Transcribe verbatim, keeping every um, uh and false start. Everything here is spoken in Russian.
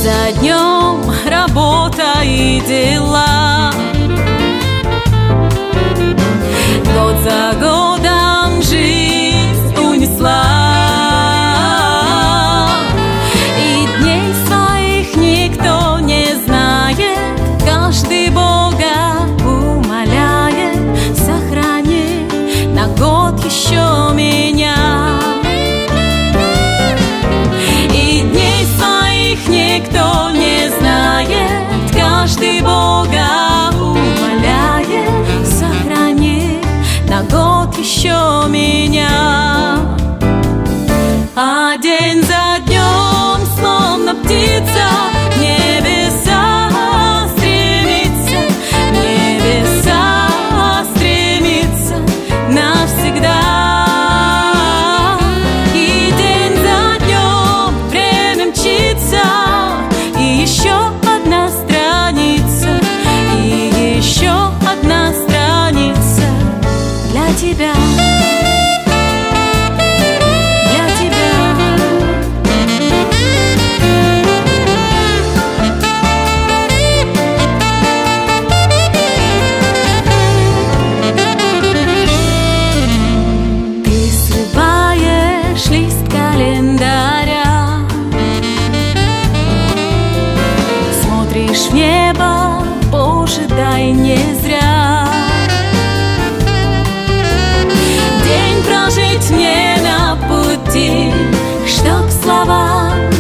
за днем работа и дела, год за годом жизнь унесла, и дней своих никто не знает. Каждый Бога умоляет: сохрани на год еще меня. И дней своих никто не знает. Каждый Бога умоляет: сохрани на год еще меня. А день за днем, словно птица, в небеса стремится, в небеса стремится навсегда. И день за днем время мчится, и еще одна страница, и еще одна страница для тебя. В небо, Боже, дай не зря день прожить мне на пути, чтоб слова